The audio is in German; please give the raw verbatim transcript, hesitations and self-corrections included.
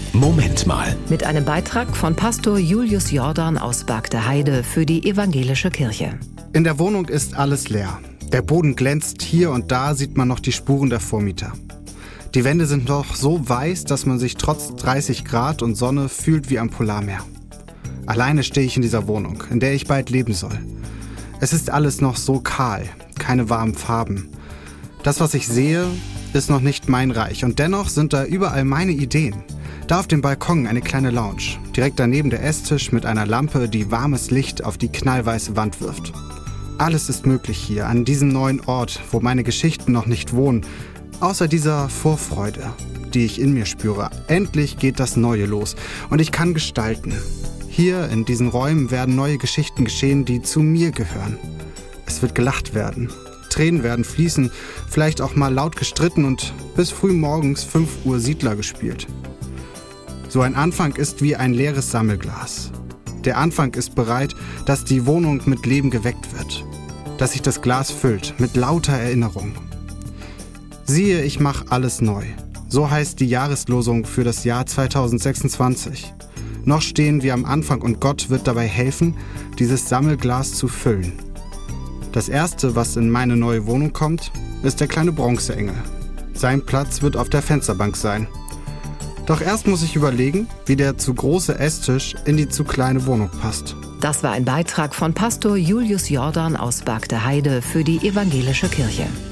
Moment mal. Mit einem Beitrag von Pastor Julius Jordan aus Bargteheide für die Evangelische Kirche. In der Wohnung ist alles leer. Der Boden glänzt, hier und da sieht man noch die Spuren der Vormieter. Die Wände sind noch so weiß, dass man sich trotz dreißig Grad und Sonne fühlt wie am Polarmeer. Alleine stehe ich in dieser Wohnung, in der ich bald leben soll. Es ist alles noch so kahl, keine warmen Farben. Das, was ich sehe, ist noch nicht mein Reich und dennoch sind da überall meine Ideen. Da auf dem Balkon eine kleine Lounge, direkt daneben der Esstisch mit einer Lampe, die warmes Licht auf die knallweiße Wand wirft. Alles ist möglich hier, an diesem neuen Ort, wo meine Geschichten noch nicht wohnen, außer dieser Vorfreude, die ich in mir spüre. Endlich geht das Neue los und ich kann gestalten. Hier in diesen Räumen werden neue Geschichten geschehen, die zu mir gehören. Es wird gelacht werden, Tränen werden fließen, vielleicht auch mal laut gestritten und bis früh morgens fünf Uhr Siedler gespielt. So ein Anfang ist wie ein leeres Sammelglas. Der Anfang ist bereit, dass die Wohnung mit Leben geweckt wird, dass sich das Glas füllt mit lauter Erinnerung. Siehe, ich mach alles neu. So heißt die Jahreslosung für das Jahr zweitausendsechsundzwanzig. Noch stehen wir am Anfang und Gott wird dabei helfen, dieses Sammelglas zu füllen. Das Erste, was in meine neue Wohnung kommt, ist der kleine Bronzeengel. Sein Platz wird auf der Fensterbank sein. Doch erst muss ich überlegen, wie der zu große Esstisch in die zu kleine Wohnung passt. Das war ein Beitrag von Pastor Julius Jordan aus Bargteheide für die Evangelische Kirche.